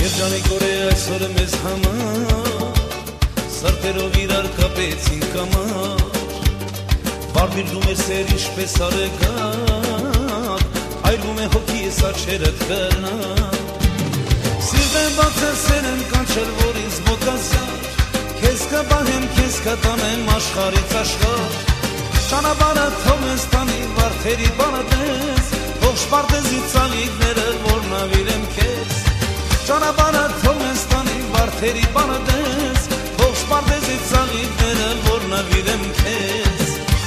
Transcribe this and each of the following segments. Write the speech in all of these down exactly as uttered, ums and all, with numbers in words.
Երջանիկ օր է այսօր մեզ համար, սրտերով իրար կապեցին կամար, վարդիրդում է սեր ինչպես արեգակ, այրվում է հոգիս աչերդ կրնակ, սիրտ եմ բացել սեր եմ կանչել, որ ինձ մոտազար, քեզ կպահեմ, քեզ կտանեմ աշխարից աշխար, ճանապարհը թող մեզ տանի վարդերի բանատես, ողջ պարտեզի ծաղիկները, որ նավիրեմ քեզ, ճանապարհը թող մեզ տանի վարդերի բանատես, ողջ պարտեզի ծաղիկները, որ նավիրեմ քեզ։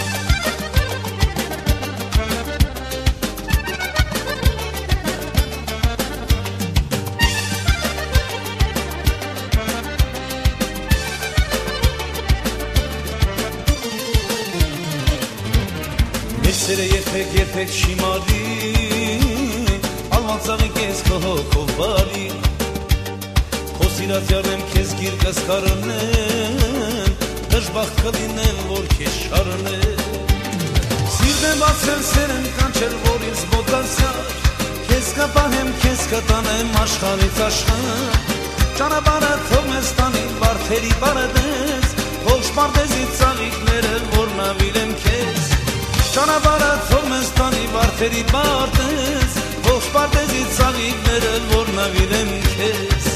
Մեր սերը երբեք երբեք չի մարի, ալվանցաղիկ ես քո հոգով բարի, քո սիրած յարեմ քեզ գիրկս կարնեմ, դժբախտ կլինեմ, որ քեզ շարնեմ, սիրտ եմ բացել սեր եմ կանչել, որ ինձ մոտազար, քեզ կպահեմ, քեզ կտանեմ աշխարից աշխար, ճանապարհը թող մեզ տանի վարդերի բանատես, ողջ պարտեզի ծաղիկները, որ նավիրեմ քեզ, ճանապարհը թող մեզ տանի վարդերի բանատես, ողջ պարտեզի ծաղիկները, որ նավիրեմ քեզ։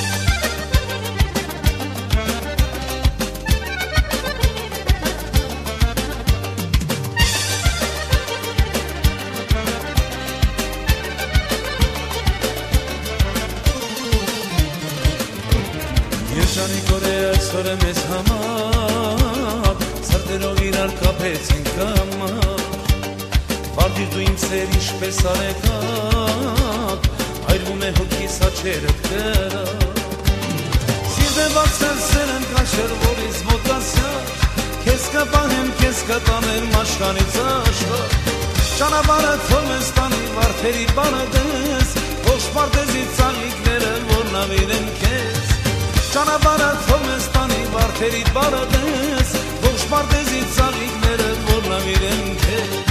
Երջանիկ օր է այսօր է մեզ համար, սրտերով իրար կապեցին կամար, վարդիր դու իմ սեր ինչպես արեգակ, այրվում է հոգիս աչերդ կրակ, սիրտ եմ բացել սեր եմ կանչել, որ ինձ մոտազար, քեզ կպահեմ, քեզ կտանեմ աշխարից աշխար, ճանապարհը թող մեզ տանի վարդերի բանատես, ողջ պարտեզի ծաղիկները, որ նավիրեմ քեզ, ճանապարհը թող մեզ տանի վարդերի բանատես, ողջ պարտեզի ծաղիկները, որ նավիրեմ քեզ։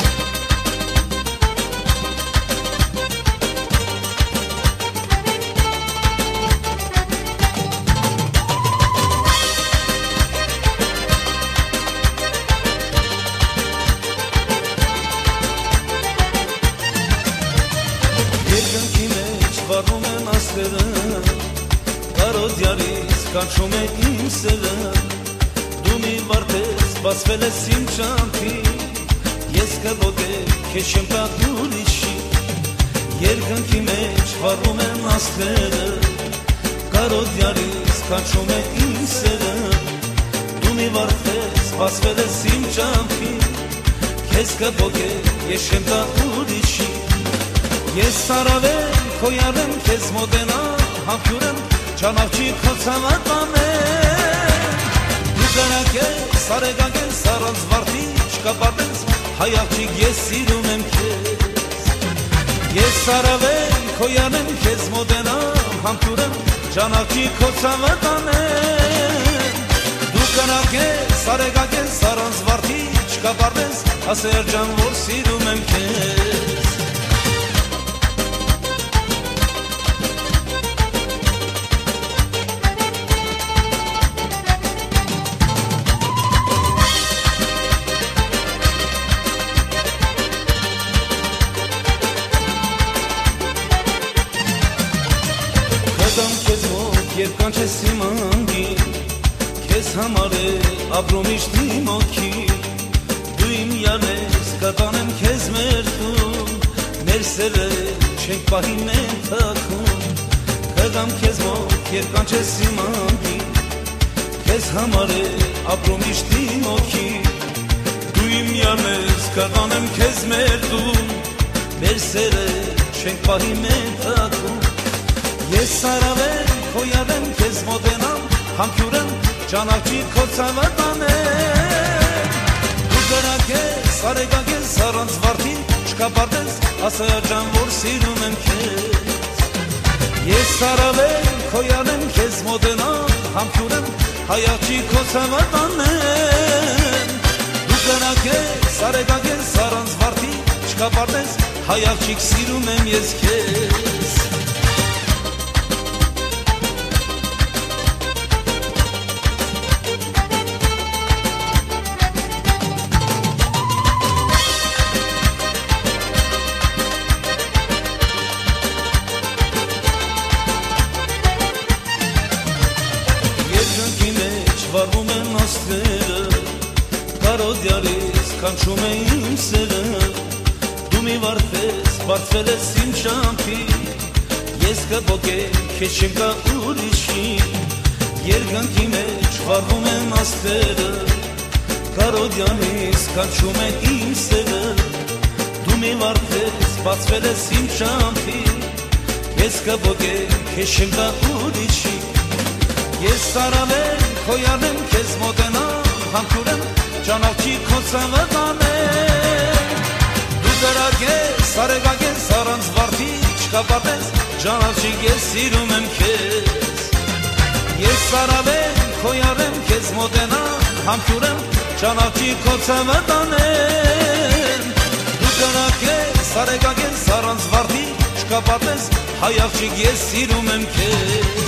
Երկնքի մեջ վառում են աստղերը, կարոդյարից կանչում է իմ սերը, դու մի վարդես բացվել ես իմ ճամփին, ես կբոդեմ քեզ չեմ տա ուրիշի, երկնքի մեջ վառում են աստղերը, կարոդյարից կանչում է իմ սերը, դու մի վարդես բացվել ես իմ ճամփին, քեզ կբոդեմ ես չեմ տա ուրիշի, ես սարավեմ քո յարեմ քեզ մոտենամ, համբուրեմ ճանաչի քո ցավատանեմ, դու կրակ ես արեգակ ես առանց վարդի չկապատես, հայ աղջիկ ես սիրում եմ քեզ, ես սարավեմ քո յարեմ քեզ մոտենամ, համբուրեմ ճանաչի քո ցավատանեմ, դու կրակ ես արեգակ ես առանց վարդի չկապատես, ասեր ջան որ սիրում եմ քեզ։ Կգամ քեզ մոտ, երբ կանչես իմ անգին, քեզ համար է ապրում միշտ իմ օգին, դու իմ յարն ես, կտանեմ քեզ մեր տուն, մեր սերը չենք պահի մենք թաքուն, կգամ քեզ մոտ, երբ կանչես իմ անգին, քեզ համար է ապրում միշտ իմ օգին, դու իմ յարն ես, կտանեմ քեզ մեր տուն, մեր սերը չենք պահի մենք թաքուն, ես սարավեմ քո յարեմ քեզ մոտենամ, համբուրեմ ճանաչի քո ցավատանեմ, դու կրակ ես արեգակ ես առանց վարդի չկապատես, ասա ջան որ սիրում եմ քեզ, ես սարավեմ քո յարեմ քեզ մոտենամ, համբուրեմ հայ աղջիկ քո ցավատանեմ, դու կրակ ես արեգակ ես առանց վարդի չկապատես, հայ աղջիկ սիրում եմ ես քեզ։ Կարոդյարից կանչում է իմ սերը Դու մի վարդես, վարդվել ես իմ շամփի Ես կբոգեմ, քեզ չեմ կա ուրիշի Երկնքի մեջ վառվում են աստղերը Կարոդյանից կանչում է իմ սերը Դու մի վարդես, վարդվել ես իմ շամփի Ես կբոգեմ, քեզ չեմ կա ուրիշի Ես սարավեմ, քոյարեմ, քեզ մոտենամ, համբուրեմ Ճանաչի քո ցավը տանեմ Դու կրակ ես, արեգակ ես, առանց վարդի չկապատես Ճանաչի ես սիրում եմ քեզ Ես սարավեմ, քոյարեմ, քեզ մոտենամ, համբուրեմ Ճանաչի քո ցավը տանեմ Դու կրակ ես, արեգակ ես, առանց վարդի չկապատես Հայ աղջիկ ես սիրում եմ քեզ